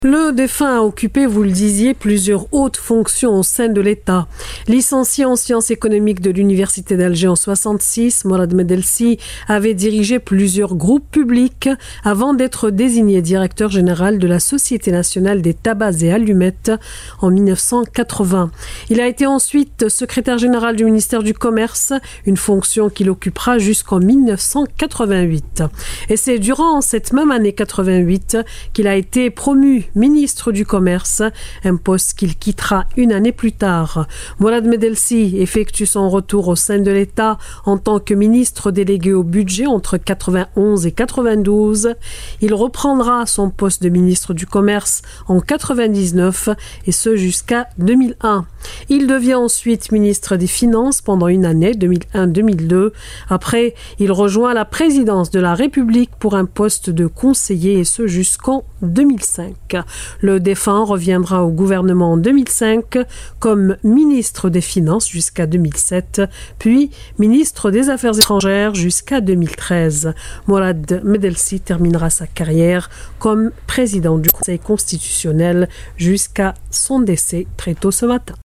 Le défunt a occupé, vous le disiez, plusieurs hautes fonctions au sein de l'État. Licencié en sciences économiques de l'Université d'Alger en 1966, Mourad Medelsi avait dirigé plusieurs groupes publics avant d'être désigné directeur général de la Société nationale des tabacs et allumettes en 1980. Il a été ensuite secrétaire général du ministère du Commerce, une fonction qu'il occupera jusqu'en 1988. Et c'est durant cette même année 88 qu'il a été promu ministre du Commerce, un poste qu'il quittera une année plus tard. Mourad Medelsi effectue son retour au sein de l'État en tant que ministre délégué au budget entre 91 et 92. Il reprendra son poste de ministre du Commerce en 99 et ce jusqu'à 2001. Il devient ensuite ministre des Finances pendant une année, 2001-2002. Après, il rejoint la présidence de la République pour un poste de conseiller et ce jusqu'en 2005. Le défunt reviendra au gouvernement en 2005 comme ministre des Finances jusqu'à 2007, puis ministre des Affaires étrangères jusqu'à 2013. Mourad Medelsi terminera sa carrière comme président du Conseil constitutionnel jusqu'à son décès très tôt ce matin.